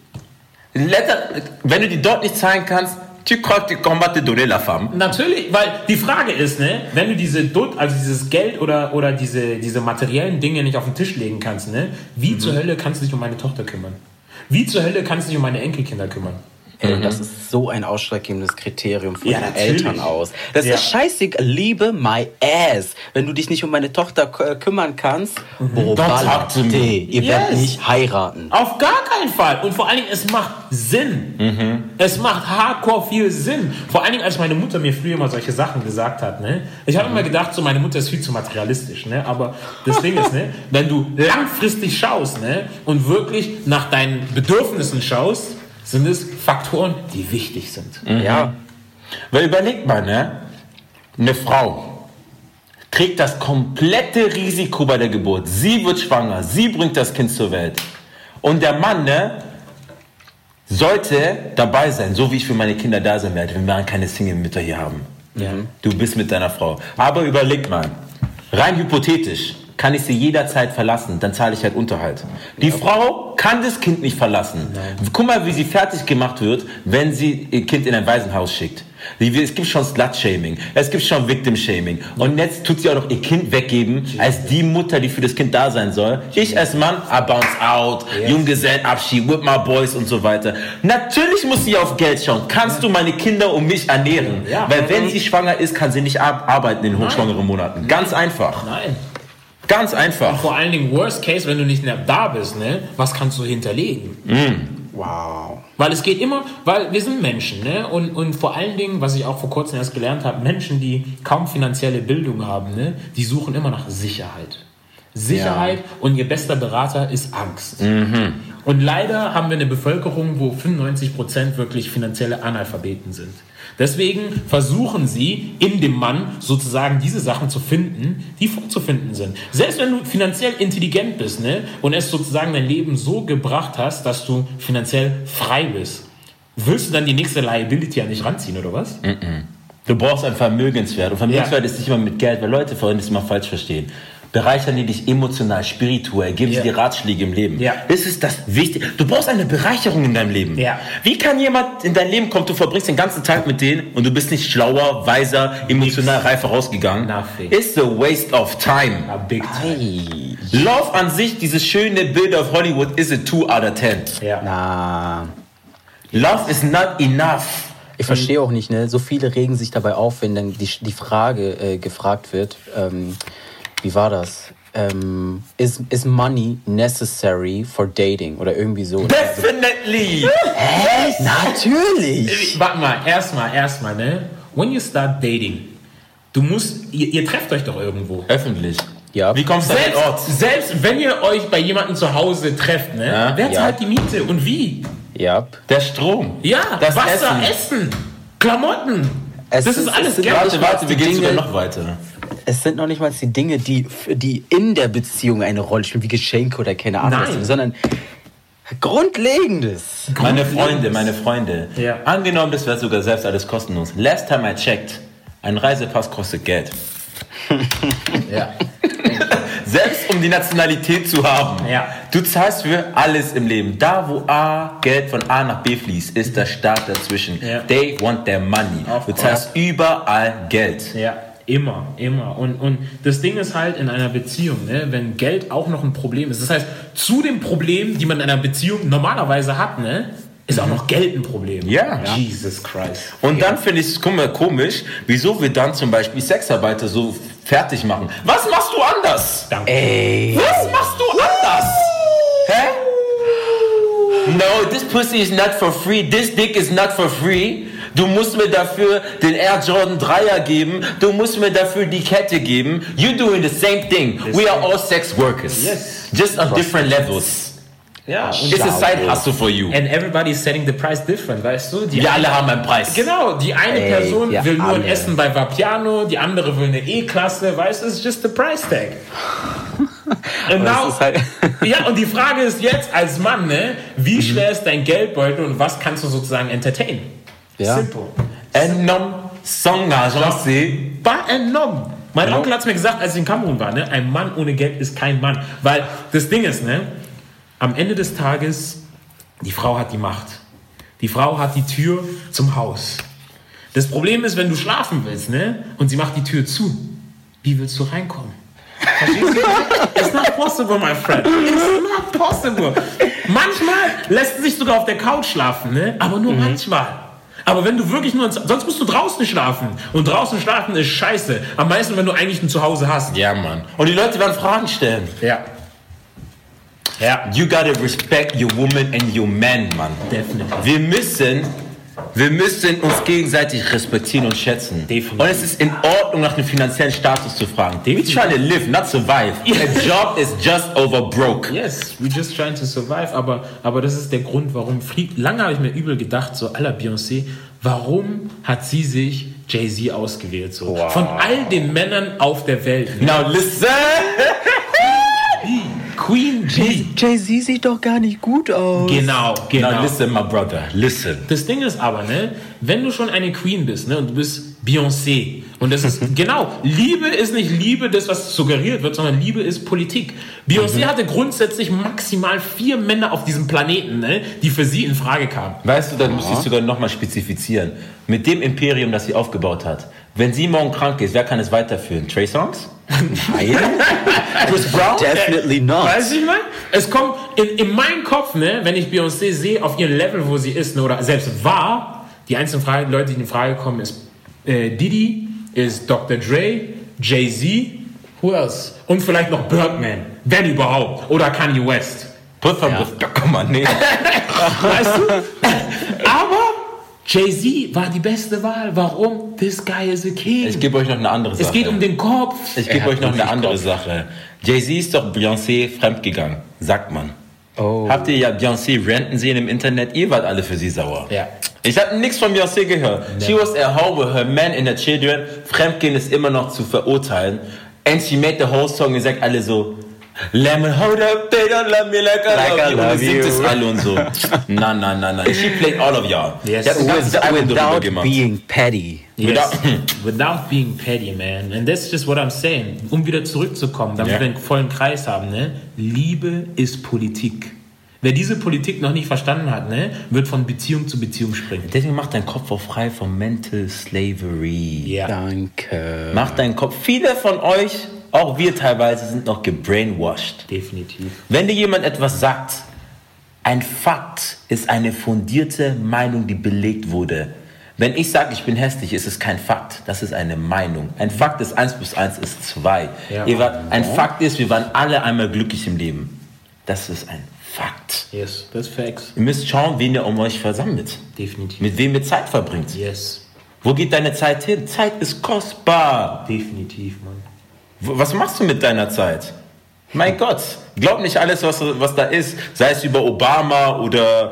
Wenn du die dort nicht zahlen kannst, tu crois que tu combats te donner la femme. Natürlich, weil die Frage ist, ne, wenn du dieses Geld oder diese materiellen Dinge nicht auf den Tisch legen kannst, ne, wie zur Hölle kannst du dich um meine Tochter kümmern? Wie zur Hölle kannst du dich um meine Enkelkinder kümmern? Das ist so ein ausschlaggebendes Kriterium von Ja, den natürlich. Eltern aus. Das ist scheißegal, liebe my ass. Wenn du dich nicht um meine Tochter kümmern kannst, ihr werdet nicht heiraten. Auf gar keinen Fall. Und vor allen Dingen, es macht Sinn. Es macht hardcore viel Sinn. Vor allen Dingen, als meine Mutter mir früher mal solche Sachen gesagt hat. Ne? Ich habe immer gedacht, so meine Mutter ist viel zu materialistisch. Ne? Aber das Ding ist, ne, wenn du langfristig schaust, ne, und wirklich nach deinen Bedürfnissen schaust, sind es Faktoren, die wichtig sind. Ja. Weil überleg mal, ne? Eine Frau trägt das komplette Risiko bei der Geburt. Sie wird schwanger, sie bringt das Kind zur Welt. Und der Mann, ne, sollte dabei sein, so wie ich für meine Kinder da sein werde. Wir werden keine Single-Mütter hier haben. Ja. Du bist mit deiner Frau. Aber überleg mal, rein hypothetisch, kann ich sie jederzeit verlassen, dann zahle ich halt Unterhalt. Die Frau kann das Kind nicht verlassen. Guck mal, wie sie fertig gemacht wird, wenn sie ihr Kind in ein Waisenhaus schickt. Es gibt schon Slut-Shaming, es gibt schon Victim-Shaming. Und jetzt tut sie auch noch ihr Kind weggeben, als die Mutter, die für das Kind da sein soll. Ich als Mann, I bounce out, Junggesellenabschied, with my boys und so weiter. Natürlich muss sie auf Geld schauen. Kannst du meine Kinder um mich ernähren? Weil wenn sie schwanger ist, kann sie nicht arbeiten in den hochschwangeren Monaten. Ganz einfach. Nein. Ganz einfach. Und vor allen Dingen, worst case, wenn du nicht mehr da bist, ne? Was kannst du hinterlegen? Wow. Weil es geht immer, weil wir sind Menschen, ne? Und vor allen Dingen, was ich auch vor kurzem erst gelernt habe, Menschen, die kaum finanzielle Bildung haben, ne? Die suchen immer nach Sicherheit. Sicherheit und ihr bester Berater ist Angst. Und leider haben wir eine Bevölkerung, wo 95% wirklich finanzielle Analphabeten sind. Deswegen versuchen sie in dem Mann sozusagen diese Sachen zu finden, die vorzufinden sind. Selbst wenn du finanziell intelligent bist, ne, und es sozusagen dein Leben so gebracht hast, dass du finanziell frei bist, willst du dann die nächste Liability an dich ranziehen, oder was? Du brauchst einen Vermögenswert. Und Vermögenswert ist nicht immer mit Geld, weil Leute vorhin das immer falsch verstehen. Bereichern die dich emotional, spirituell, geben sie dir Ratschläge im Leben. Das ist das Wichtige. Du brauchst eine Bereicherung in deinem Leben. Wie kann jemand in dein Leben kommen, du verbringst den ganzen Tag mit denen und du bist nicht schlauer, weiser, emotional reifer rausgegangen? Nothing. It's a waste of time. A big time. Love an sich, dieses schöne Bild of Hollywood, is a 2 out of 10. Na. Love is not enough. Ich verstehe auch nicht, ne? So viele regen sich dabei auf, wenn dann die Frage gefragt wird, wie war das? Is money necessary for dating? Oder irgendwie so. Definitely! Hä? Natürlich! Warte mal, erstmal, ne? When you start dating, ihr trefft euch doch irgendwo. Öffentlich. Ja. Wie kommst du an den Ort? Selbst wenn ihr euch bei jemandem zu Hause trefft, ne? Wer zahlt die Miete und wie? Ja. Der Strom. Ja, das Wasser, Essen, Klamotten. Das ist alles Geld. Warte, wir gehen sogar noch weiter. Es sind noch nicht mal die Dinge, die in der Beziehung eine Rolle spielen, wie Geschenke oder keine Ahnung, sondern Grundlegendes. Meine Freunde. Ja. Angenommen, das wäre sogar selbst alles kostenlos. Last time I checked, ein Reisepass kostet Geld. Ja. Selbst um die Nationalität zu haben. Ja. Du zahlst für alles im Leben. Da, wo Geld von A nach B fließt, ist der Staat dazwischen. Ja. They want their money. Du zahlst überall Geld. Ja, immer. Und das Ding ist halt in einer Beziehung, ne, wenn Geld auch noch ein Problem ist. Das heißt, zu dem Problem, die man in einer Beziehung normalerweise hat, ne, ist auch noch Geld ein Problem. Ja. Jesus Christ. Und dann finde ich es komisch, wieso wir dann zum Beispiel Sexarbeiter so fertig machen. Was machst du anders? Danke. Ey. Was machst du anders? Hä? No, this pussy is not for free. This dick is not for free. Du musst mir dafür den Air Jordan 3er geben. Du musst mir dafür die Kette geben. You're doing the same thing. We are all sex workers. Yes. Just on different levels. Ja, und It's a side hustle for you. And everybody's setting the price different, weißt du? Wir alle haben einen Preis. Genau, die eine Person wir will nur ein alle. Essen bei Vapiano, die andere will eine E-Klasse, weißt du? It's just the price tag. Und das ist halt ja, und die Frage ist jetzt als Mann, ne, wie schwer ist dein Geldbeutel und was kannst du sozusagen entertainen? Ja. Simple. Enorm Song-Agence. Pas enorm. Mein Onkel hat es mir gesagt, als ich in Kamerun war, ne, ein Mann ohne Geld ist kein Mann. Weil das Ding ist, ne, am Ende des Tages, die Frau hat die Macht. Die Frau hat die Tür zum Haus. Das Problem ist, wenn du schlafen willst, ne, und sie macht die Tür zu, wie willst du reinkommen? Verstehst du? It's not possible, my friend. It's not possible. Manchmal lässt sie sich sogar auf der Couch schlafen, ne, aber nur manchmal. Aber wenn du wirklich nur, sonst musst du draußen schlafen. Und draußen schlafen ist scheiße. Am meisten, wenn du eigentlich ein Zuhause hast. Ja, Mann. Und die Leute werden Fragen stellen. Ja. Ja. You gotta respect your woman and your man, Mann. Definitiv. Wir müssen uns gegenseitig respektieren und schätzen. Definitiv. Und es ist in Ordnung, nach dem finanziellen Status zu fragen. Definitiv. We try to live, not survive. A job is just over broke. Yes, we're just trying to survive. Aber das ist der Grund, warum lange habe ich mir übel gedacht, so à la Beyoncé, warum hat sie sich Jay-Z ausgewählt? So? Wow. Von all den Männern auf der Welt. Ne? Now listen! Queen G. Jay-Z sieht doch gar nicht gut aus. Genau. Now listen, my brother, listen. Das Ding ist aber, ne, wenn du schon eine Queen bist, ne, und du bist Beyoncé, und das ist, genau, Liebe ist nicht Liebe, das, was suggeriert wird, sondern Liebe ist Politik. Beyoncé hatte grundsätzlich maximal 4 Männer auf diesem Planeten, ne, die für sie in Frage kamen. Weißt du, dann muss ich sogar nochmal spezifizieren. Mit dem Imperium, das sie aufgebaut hat, wenn sie morgen krank ist, wer kann es weiterführen? Trey Songz? Nein. Chris Brown? Definitely not. Weißt du, ich meine? Es kommt in meinen Kopf, ne, wenn ich Beyoncé sehe, auf ihrem Level, wo sie ist, ne, oder selbst war, die einzelnen Leute, die in Frage kommen, ist Diddy, ist Dr. Dre, Jay-Z, who else? Und vielleicht noch Birdman, wenn überhaupt. Oder Kanye West. Komm mal, nee. Weißt du? Aber Jay-Z war die beste Wahl. Warum? This guy is a king. Ich gebe euch noch eine andere Sache. Es geht um den Kopf. Ich gebe euch noch eine andere Sache. Jay-Z ist doch Beyoncé fremdgegangen, sagt man. Oh. Habt ihr ja Beyoncé ranten sehen im Internet? Ihr wart alle für sie sauer. Ja. Ich habe nichts von Beyoncé gehört. She was at home with her man and her children. Fremdgehen ist immer noch zu verurteilen. And she made the whole song. Ihr sagt alle so, Lemon, hold up, they don't love me like I love you. Und ihr singt es alle und so. Nein. She played all of y'all. Yes. Die hat ein ganzes Album darüber Without gemacht. being petty. Yes. Without being petty, man. And that's just what I'm saying. Um wieder zurückzukommen, damit wir einen vollen Kreis haben, ne? Liebe ist Politik. Wer diese Politik noch nicht verstanden hat, ne, wird von Beziehung zu Beziehung springen. Deswegen macht dein Kopf auch frei von Mental Slavery. Ja. Danke. Macht deinen Kopf. Viele von euch, auch wir teilweise, sind noch gebrainwashed. Definitiv. Wenn dir jemand etwas sagt, ein Fakt ist eine fundierte Meinung, die belegt wurde. Wenn ich sage, ich bin hässlich, ist es kein Fakt. Das ist eine Meinung. Ein Fakt ist 1 + 1 ist 2. Ja. Ein Fakt ist, wir waren alle einmal glücklich im Leben. Das ist ein Fakt. Yes, das ist Facts. Ihr müsst schauen, wen ihr um euch versammelt. Definitiv. Mit wem ihr Zeit verbringt. Yes. Wo geht deine Zeit hin? Zeit ist kostbar. Definitiv, Mann. Was machst du mit deiner Zeit? Mein Gott, glaub nicht alles, was da ist, sei es über Obama oder...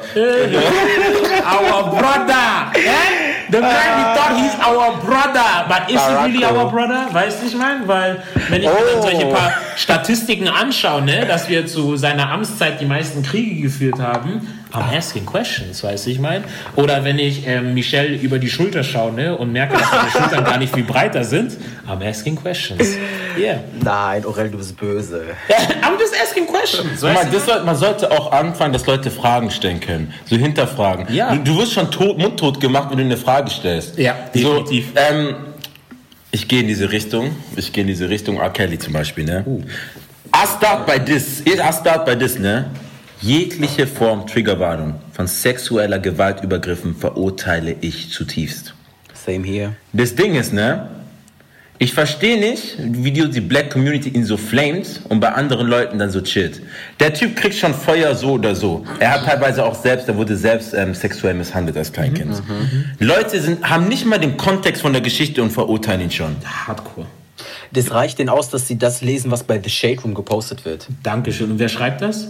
Our brother! The man, we thought he's our brother, but is he really our brother? Weißt du, ich meine? Weil, wenn ich mir dann solche paar Statistiken anschaue, ne, dass wir zu seiner Amtszeit die meisten Kriege geführt haben, I'm asking questions, weißt du, ich meine? Oder wenn ich Michelle über die Schulter schaue, ne, und merke, dass seine Schultern gar nicht viel breiter sind, I'm asking questions. Yeah. Nein, Aurel, du bist böse. I'm just asking questions. Man sollte auch anfangen, dass Leute Fragen stellen können. So hinterfragen. Ja. Du wirst schon mundtot gemacht, wenn du eine Frage stellst. Ja, definitiv. So, ich gehe in diese Richtung. R. Kelly zum Beispiel, ne? I start by this, ne? Jegliche Form Triggerwarnung von sexueller Gewaltübergriffen verurteile ich zutiefst. Same here. Das Ding ist, ne? Ich verstehe nicht, wie die Black Community ihn so flamet und bei anderen Leuten dann so chillt. Der Typ kriegt schon Feuer so oder so. Er hat teilweise auch wurde selbst sexuell misshandelt als Kleinkind. Leute haben nicht mal den Kontext von der Geschichte und verurteilen ihn schon. Hardcore. Das reicht denen aus, dass sie das lesen, was bei The Shade Room gepostet wird. Dankeschön. Und wer schreibt das?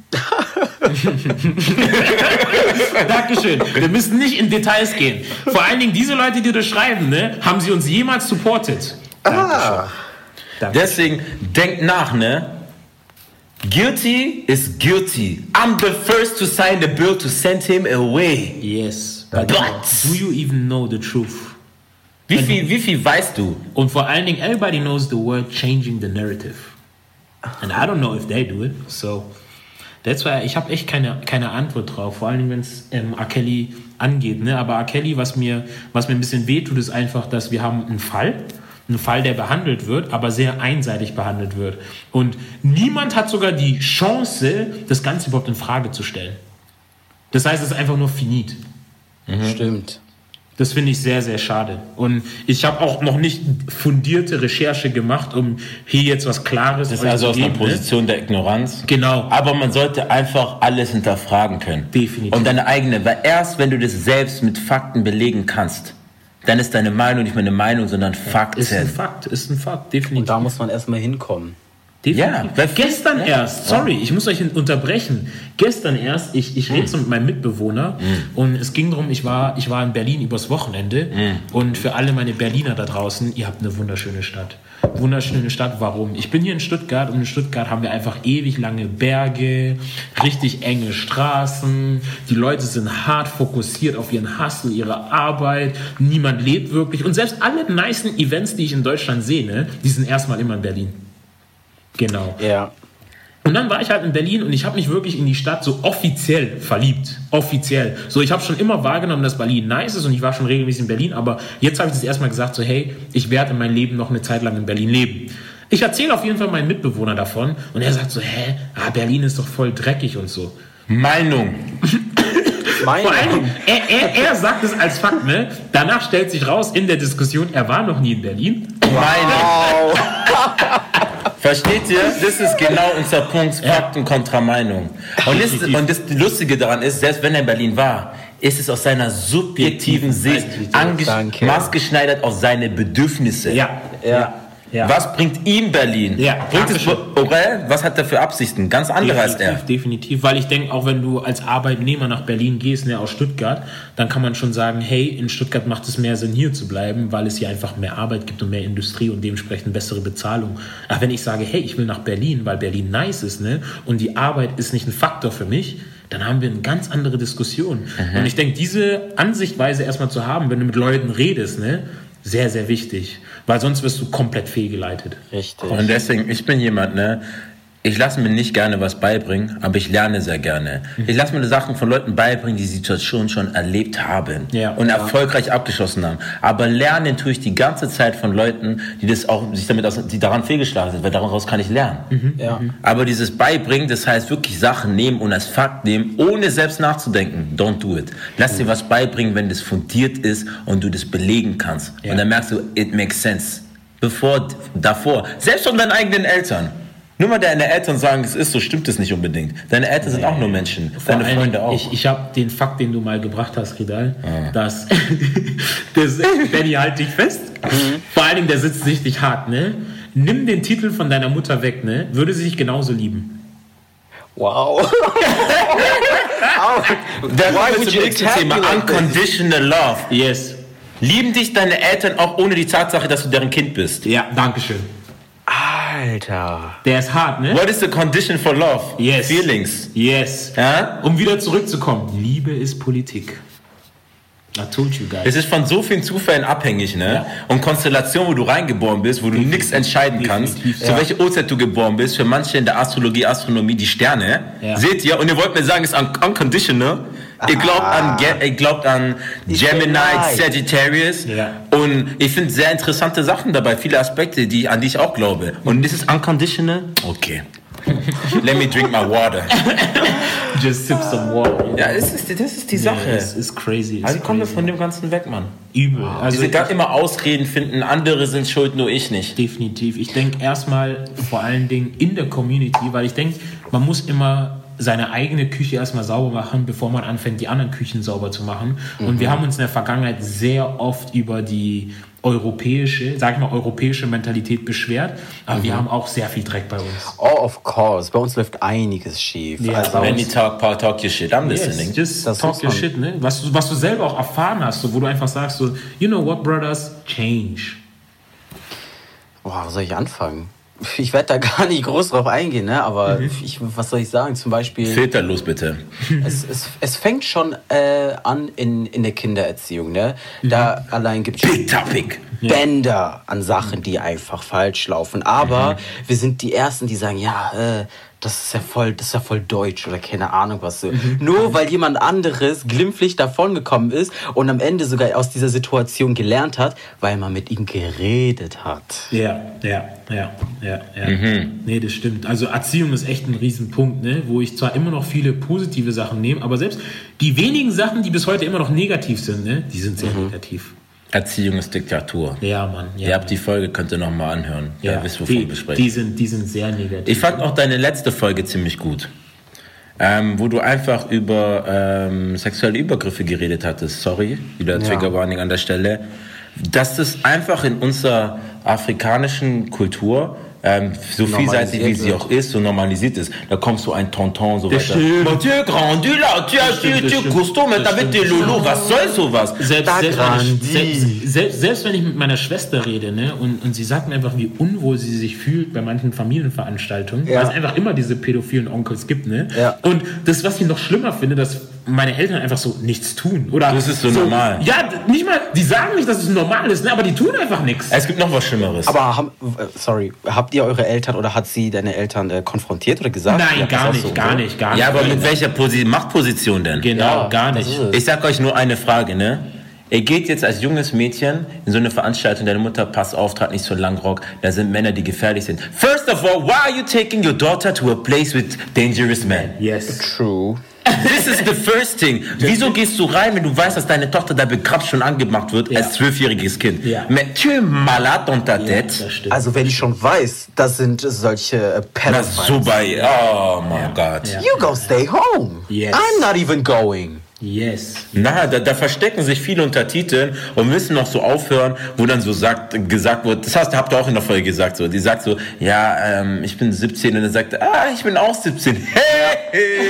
Dankeschön. Wir müssen nicht in Details gehen. Vor allen Dingen diese Leute, die das schreiben, ne, haben sie uns jemals supportet. Dankeschön. Deswegen denkt nach, ne? Guilty is guilty. I'm the first to sign the bill to send him away. Yes. But do you even know the truth? Wie viel weißt du? Und vor allen Dingen, everybody knows the word changing the narrative. And I don't know if they do it. So, that's why, ich habe echt keine Antwort drauf. Vor allen Dingen, wenn es R. Kelly angeht. Ne? Aber R. Kelly, was mir ein bisschen wehtut, ist einfach, dass wir haben einen Fall, der behandelt wird, aber sehr einseitig behandelt wird. Und niemand hat sogar die Chance, das Ganze überhaupt in Frage zu stellen. Das heißt, es ist einfach nur finit. Stimmt. Das finde ich sehr, sehr schade. Und ich habe auch noch nicht fundierte Recherche gemacht, um hier jetzt was Klares zu geben. Das ist also aus einer Position der Ignoranz. Genau. Aber man sollte einfach alles hinterfragen können. Definitiv. Und deine eigene, weil erst wenn du das selbst mit Fakten belegen kannst, dann ist deine Meinung nicht mehr eine Meinung, sondern Fakten. Ist ein Fakt, definitiv. Und da muss man erstmal hinkommen. Definitiv. Ja, Gestern erst, sorry, ich muss euch unterbrechen. Gestern erst, ich rede so mit meinem Mitbewohner und es ging darum, ich war in Berlin übers Wochenende und für alle meine Berliner da draußen, ihr habt eine wunderschöne Stadt. Wunderschöne Stadt, warum? Ich bin hier in Stuttgart und in Stuttgart haben wir einfach ewig lange Berge, richtig enge Straßen, die Leute sind hart fokussiert auf ihren Hustle, ihre Arbeit, niemand lebt wirklich und selbst alle nicen Events, die ich in Deutschland sehe, ne, die sind erstmal immer in Berlin. Genau. Ja. Und dann war ich halt in Berlin und ich habe mich wirklich in die Stadt so offiziell verliebt. Offiziell. So, ich habe schon immer wahrgenommen, dass Berlin nice ist und ich war schon regelmäßig in Berlin, aber jetzt habe ich das erstmal gesagt, so hey, ich werde mein Leben noch eine Zeit lang in Berlin leben. Ich erzähle auf jeden Fall meinen Mitbewohner davon und er sagt so, Berlin ist doch voll dreckig und so. Meinung. Vor allem, er sagt es als Fakt, ne? Danach stellt sich raus in der Diskussion, er war noch nie in Berlin. Meinung. Versteht ihr? Das ist genau unser Punkt, Fakten kontra Meinung. Und das Lustige daran ist, selbst wenn er in Berlin war, ist es aus seiner subjektiven Sicht maßgeschneidert auf seine Bedürfnisse. Ja. Was bringt ihm Berlin? Was hat er für Absichten? Ganz andere als er. Definitiv, weil ich denke, auch wenn du als Arbeitnehmer nach Berlin gehst, ne, aus Stuttgart, dann kann man schon sagen, hey, in Stuttgart macht es mehr Sinn, hier zu bleiben, weil es hier einfach mehr Arbeit gibt und mehr Industrie und dementsprechend bessere Bezahlung. Aber wenn ich sage, hey, ich will nach Berlin, weil Berlin nice ist, ne, und die Arbeit ist nicht ein Faktor für mich, dann haben wir eine ganz andere Diskussion. Und ich denke, diese Ansichtweise erstmal zu haben, wenn du mit Leuten redest, ne, sehr, sehr wichtig. Weil sonst wirst du komplett fehlgeleitet. Richtig. Und deswegen, ich bin jemand, ne, ich lasse mir nicht gerne was beibringen, aber ich lerne sehr gerne. Ich lasse mir Sachen von Leuten beibringen, die Situation schon erlebt haben und erfolgreich abgeschlossen haben. Aber lernen tue ich die ganze Zeit von Leuten, die das auch die daran fehlgeschlagen sind, weil daraus kann ich lernen. Aber dieses Beibringen, das heißt wirklich Sachen nehmen und als Fakt nehmen, ohne selbst nachzudenken. Don't do it. Lass dir was beibringen, wenn das fundiert ist und du das belegen kannst. Und dann merkst du, it makes sense. Davor, selbst von deinen eigenen Eltern. Nur weil deine Eltern sagen, es ist so, stimmt es nicht unbedingt. Deine Eltern sind auch nur Menschen. Deine Freunde auch. Ich habe den Fakt, den du mal gebracht hast, Ridal, dass Benny, halt dich fest. Vor allen Dingen, der sitzt richtig hart, ne? Nimm den Titel von deiner Mutter weg, ne? Würde sie sich genauso lieben. Wow. Why would you Thema Unconditional Love. Yes. Lieben dich deine Eltern auch ohne die Tatsache, dass du deren Kind bist? Ja, dankeschön. Alter. Der ist hart, ne? What is the condition for love? Yes. Feelings. Yes. Ja? Um wieder zurückzukommen. Liebe ist Politik. I told you guys. Es ist von so vielen Zufällen abhängig, ne? Ja. Und Konstellationen, wo du reingeboren bist, wo du nichts entscheiden kannst, zu welcher Uhrzeit du geboren bist. Für manche in der Astrologie, Astronomie, die Sterne. Ja. Seht ihr? Und ihr wollt mir sagen, es ist unconditional. Ihr glaubt an Gemini, Sagittarius. Ja. Und ich finde sehr interessante Sachen dabei, viele Aspekte, an die ich auch glaube. Und das ist unconditional? Okay. Let me drink my water. Just sip some water. Ja, das ist die Sache. Es ist crazy. Also kommen wir von dem Ganzen weg, Mann. Übel. Also Diese gar immer Ausreden finden, andere sind schuld, nur ich nicht. Definitiv. Ich denke erstmal vor allen Dingen in der Community, weil ich denke, man muss immer seine eigene Küche erstmal sauber machen, bevor man anfängt, die anderen Küchen sauber zu machen. Und wir haben uns in der Vergangenheit sehr oft über die europäische Mentalität beschwert, aber wir haben auch sehr viel Dreck bei uns. Oh, of course. Bei uns läuft einiges schief. Ja, also When you talk your shit, I'm listening. Just talk your shit, ne? Was du selber auch erfahren hast, so, wo du einfach sagst, so, you know what, brothers, change. Boah, wo soll ich anfangen? Ich werde da gar nicht groß drauf eingehen, ne? Aber was soll ich sagen? Zum Beispiel. Filterlos bitte. Es fängt schon an in der Kindererziehung, ne? Da allein gibt es Bänder an Sachen, die einfach falsch laufen. Aber wir sind die Ersten, die sagen, das ist ja voll deutsch oder keine Ahnung was so. Nur weil jemand anderes glimpflich davongekommen ist und am Ende sogar aus dieser Situation gelernt hat, weil man mit ihm geredet hat. Ja. Nee, das stimmt. Also Erziehung ist echt ein Riesenpunkt, ne? Wo ich zwar immer noch viele positive Sachen nehme, aber selbst die wenigen Sachen, die bis heute immer noch negativ sind, ne? Die sind sehr negativ. Erziehung ist Diktatur. Ja, Mann. Ja, ihr habt die Folge, könnt ihr nochmal anhören. Ja, wisst, wovon wir sprechen. Die sind sehr negativ. Ich fand auch deine letzte Folge ziemlich gut. Wo du einfach über sexuelle Übergriffe geredet hattest. Sorry, wieder Trigger Warning an der Stelle. Dass das einfach in unserer afrikanischen Kultur so vielseitig wie sie auch ist, so normalisiert ist, da kommst du ein Tonton, so weiter. Mon Dieu, grandi là, tu as Gusto, mais t'avais tes Lolo, was soll sowas? Selbst wenn ich mit meiner Schwester rede, ne, und sie sagt mir einfach, wie unwohl sie sich fühlt bei manchen Familienveranstaltungen, weil es einfach immer diese pädophilen Onkels gibt, ne? Ja. Und das, was ich noch schlimmer finde, dass meine Eltern einfach so nichts tun. Oder das ist so normal. Ja, nicht mal, die sagen nicht, dass es normal ist, ne, aber die tun einfach nichts. Es gibt noch was Schlimmeres. Aber habt ihr eure Eltern oder hat sie deine Eltern konfrontiert oder gesagt? Nein, ja, gar nicht. Ja, aber mit welcher Machtposition denn? Genau, ja, gar nicht. Ich sag euch nur eine Frage, ne? Ihr geht jetzt als junges Mädchen in so eine Veranstaltung, deine Mutter, pass auf, tragt nicht so lang Rock, da sind Männer, die gefährlich sind. First of all, why are you taking your daughter to a place with dangerous men? Yes. True. This is the first thing. Wieso gehst du rein, wenn du weißt, dass deine Tochter da begrapscht schon angemacht wird, als 12-jähriges Kind? Ja. Mais tu es malade dans ta tête. Also wenn ich schon weiß, das sind solche Pedophiles. So bei, oh mein Gott. Ja. You go stay home. Yes. I'm not even going. Yes. Na, da verstecken sich viele unter Titeln und müssen noch so aufhören, wo dann so gesagt wird, das habt ihr auch in der Folge gesagt, so, die sagt so, ja, ich bin 17 und dann sagt, ich bin auch 17. Hey!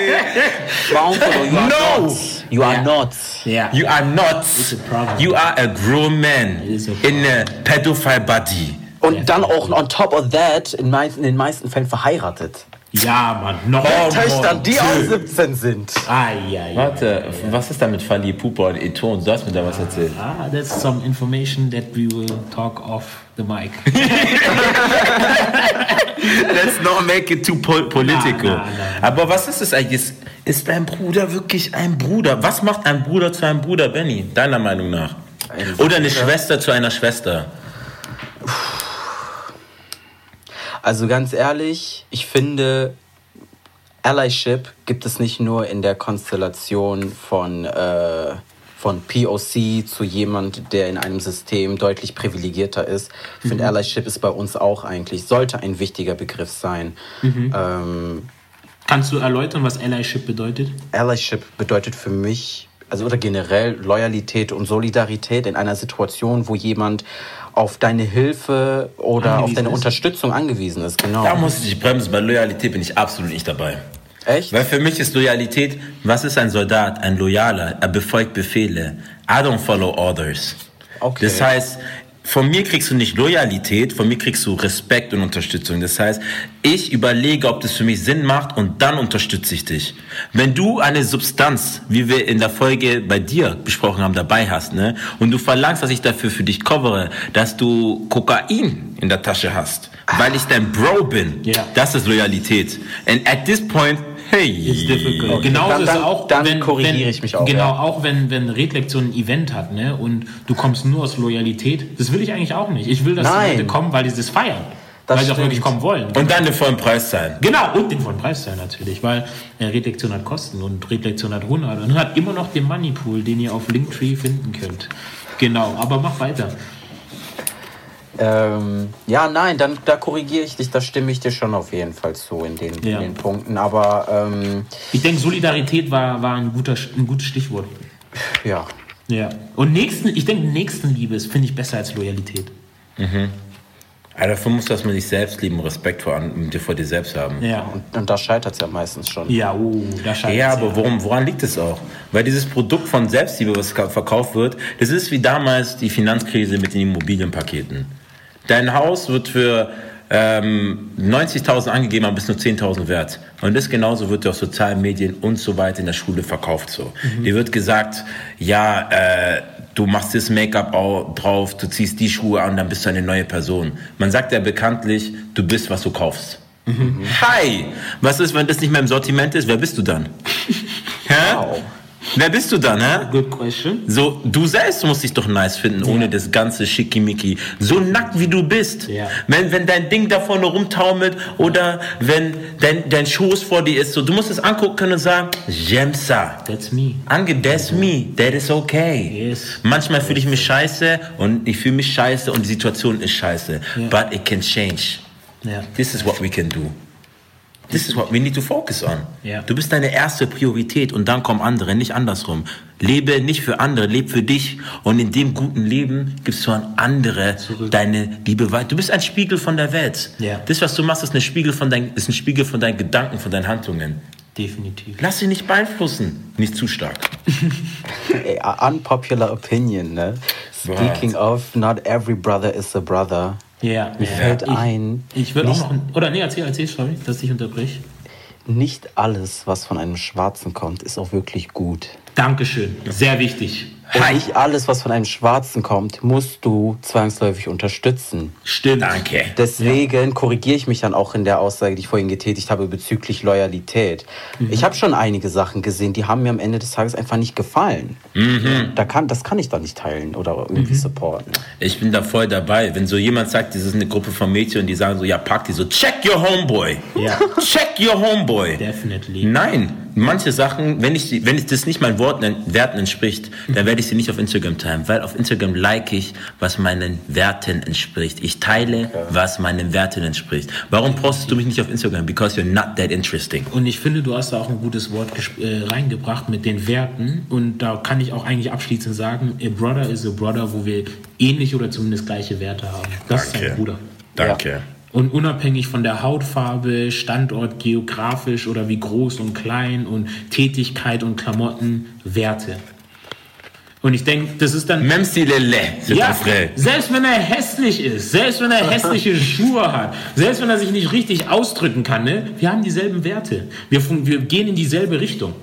No! You are not. Yeah. You are not. You are a grown man in a pedophile body. Und dann auch on top of that in den meisten Fällen verheiratet. Ja, Mann. Noch Töchter, die auch 17 sind. Warte, was ist da mit Fali, Pupa und Eton? Du hast mir da was erzählt. That's some information that we will talk off the mic. Let's not make it too political. Na. Aber was ist es eigentlich? Ist dein Bruder wirklich ein Bruder? Was macht ein Bruder zu einem Bruder, Benny? Deiner Meinung nach? Oder eine Schwester zu einer Schwester? Also ganz ehrlich, ich finde, Allyship gibt es nicht nur in der Konstellation von POC zu jemand, der in einem System deutlich privilegierter ist. Ich finde, Allyship ist bei uns auch sollte ein wichtiger Begriff sein. Kannst du erläutern, was Allyship bedeutet? Allyship bedeutet für mich, oder generell Loyalität und Solidarität in einer Situation, wo jemand auf deine Hilfe oder auf deine Unterstützung angewiesen ist. Genau. Da muss ich bremsen, bei Loyalität bin ich absolut nicht dabei. Echt? Weil für mich ist Loyalität, was ist ein Soldat, ein Loyaler, er befolgt Befehle. I don't follow orders. Okay. Das heißt, von mir kriegst du nicht Loyalität, von mir kriegst du Respekt und Unterstützung. Das heißt, ich überlege, ob das für mich Sinn macht und dann unterstütze ich dich. Wenn du eine Substanz, wie wir in der Folge bei dir besprochen haben, dabei hast, ne, und du verlangst, dass ich dafür für dich covere, dass du Kokain in der Tasche hast, weil ich dein Bro bin, das ist Loyalität. And at this point, hey, it's difficult. Okay. Genauso ist es auch, dann korrigiere ich mich auch. Genau, auch wenn Redlektion ein Event hat, ne, und du kommst nur aus Loyalität, das will ich eigentlich auch nicht. Ich will, dass die Leute kommen, weil die das feiern. Weil sie auch wirklich kommen wollen. Und dann den vollen Preis zahlen. Genau, und den vollen Preis zahlen natürlich, weil Redlektion hat Kosten und Redlektion hat 100 und hat immer noch den Moneypool, den ihr auf Linktree finden könnt. Genau, aber mach weiter. Da korrigiere ich dich, da stimme ich dir schon auf jeden Fall zu in den Punkten, aber ich denke, Solidarität war ein gutes Stichwort. Ja. Und ich denke, Nächstenliebe finde ich besser als Loyalität. Also dafür musst du erstmal dich selbst lieben, Respekt vor dir selbst haben. Ja. Und da scheitert es ja meistens schon. Ja, da scheitert es. Ja, aber woran liegt es auch? Weil dieses Produkt von Selbstliebe, was verkauft wird, das ist wie damals die Finanzkrise mit den Immobilienpaketen. Dein Haus wird für 90.000 angegeben, aber bis nur 10.000 wert. Und das genauso wird auf sozialen Medien und so weiter in der Schule verkauft. So. Dir wird gesagt, du machst das Make-up drauf, du ziehst die Schuhe an, dann bist du eine neue Person. Man sagt ja bekanntlich, du bist, was du kaufst. Hi! Was ist, wenn das nicht mehr im Sortiment ist? Wer bist du dann? Wow. Wer bist du dann, hä? Good question. So, du selbst musst dich doch nice finden, ohne das ganze Schickimicki. So nackt wie du bist. Ja. Wenn dein Ding da vorne rumtaumelt oder wenn dein Schoß vor dir ist, so, du musst es angucken können und sagen, j'aime ça. That's me. Ange, that's me. That is okay. Yes. Manchmal fühle ich mich scheiße und ich fühle mich scheiße und die Situation ist scheiße. Yeah. But it can change. Yeah. This is what we can do. This is what we need to focus on. Ja. Du bist deine erste Priorität und dann kommen andere, nicht andersrum. Lebe nicht für andere, lebe für dich. Und in dem guten Leben gibst du an andere deine Liebe weiter. Du bist ein Spiegel von der Welt. Ja. Das, was du machst, ist ein Spiegel von deinen Gedanken, von deinen Handlungen. Definitiv. Lass dich nicht beeinflussen. Nicht zu stark. Ey, unpopular opinion, ne? Speaking of, not every brother is a brother. Ja. Mir fällt ein, Ich will auch noch... Oder nee, erzähl, sorry, dass ich unterbreche. nicht alles, was von einem Schwarzen kommt, ist auch wirklich gut. Dankeschön. Sehr wichtig. Und nicht alles, was von einem Schwarzen kommt, musst du zwangsläufig unterstützen. Stimmt. Danke. Deswegen korrigiere ich mich dann auch in der Aussage, die ich vorhin getätigt habe, bezüglich Loyalität. Ich habe schon einige Sachen gesehen, die haben mir am Ende des Tages einfach nicht gefallen. Das kann ich dann nicht teilen oder irgendwie supporten. Ich bin da voll dabei. Wenn so jemand sagt, das ist eine Gruppe von Mädchen und die sagen so, ja, pack die so, check your homeboy. Ja. Check your homeboy. Definitely. Nein, manche Sachen, wenn das nicht meinen Werten entspricht, dann werde ich sie nicht auf Instagram teilen, weil auf Instagram like ich, was meinen Werten entspricht. Ich teile, was meinen Werten entspricht. Warum postest du mich nicht auf Instagram? Because you're not that interesting. Und ich finde, du hast da auch ein gutes Wort reingebracht mit den Werten. Und da kann ich auch eigentlich abschließend sagen, a brother is a brother, wo wir ähnliche oder zumindest gleiche Werte haben. Das ist ein Bruder. Danke. Ja. Und unabhängig von der Hautfarbe, Standort, geografisch oder wie groß und klein und Tätigkeit und Klamotten, Werte. Und ich denke, das ist dann... Même si lele, c'est Ja, ton frère. selbst wenn er hässlich ist, selbst wenn er hässliche Schuhe hat, selbst wenn er sich nicht richtig ausdrücken kann, ne, wir haben dieselben Werte. Wir gehen in dieselbe Richtung.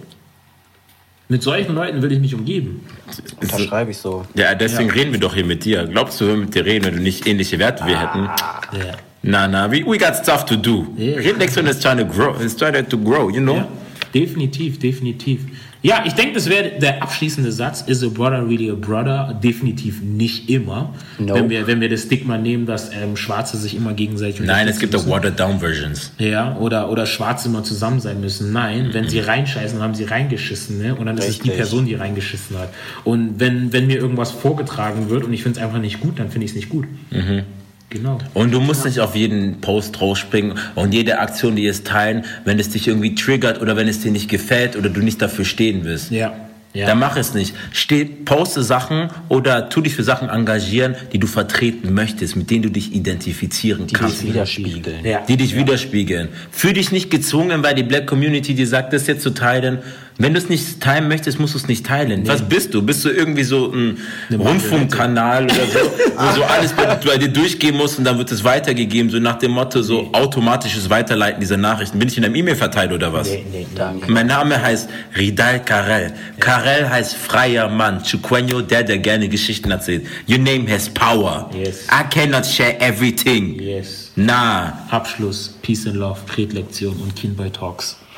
Mit solchen Leuten will ich mich umgeben. Unterschreibe ich so. Ja, deswegen reden wir doch hier mit dir. Glaubst du, wir würden mit dir reden, wenn du nicht ähnliche Werte wir hätten? Ja. Na, we got stuff to do. Yeah. Rednext is trying to grow, you know? Ja, definitiv. Ja, ich denke, das wäre der abschließende Satz. Is a brother really a brother? Definitiv nicht immer. Nope. Wenn wir das Stigma nehmen, dass Schwarze sich immer gegenseitig Nein, es gibt auch müssen. Watered-Down-Versions. Ja, oder Schwarze immer zusammen sein müssen. Nein, wenn sie reinscheißen, haben sie reingeschissen. Ne? Und dann ist es die Richtig. Person, die reingeschissen hat. Und wenn mir irgendwas vorgetragen wird und ich finde es einfach nicht gut, dann finde ich es nicht gut. Genau. Und du musst nicht auf jeden Post rausspringen und jede Aktion, die es teilen, wenn es dich irgendwie triggert oder wenn es dir nicht gefällt oder du nicht dafür stehen willst. Ja. Dann mach es nicht. Poste Sachen oder tu dich für Sachen engagieren, die du vertreten möchtest, mit denen du dich identifizieren Die kannst. dich widerspiegeln. Ja. Die dich widerspiegeln. Fühl dich nicht gezwungen, weil die Black Community dir sagt, das jetzt zu teilen. Wenn du es nicht teilen möchtest, musst du es nicht teilen. Was bist du? Bist du irgendwie so ein Rundfunkkanal oder so, wo so alles bei dir durchgehen muss und dann wird es weitergegeben, so nach dem Motto, so automatisches Weiterleiten dieser Nachrichten. Bin ich in einem E-Mail-Verteiler oder was? Nee, Danke. Mein Name heißt Ridal Karel. Karel heißt freier Mann. Chuqueño, der gerne Geschichten erzählt. Your name has power. Yes. I cannot share everything. Yes. Nah. Abschluss, Peace and Love, Redlektion und Kinboy Talks.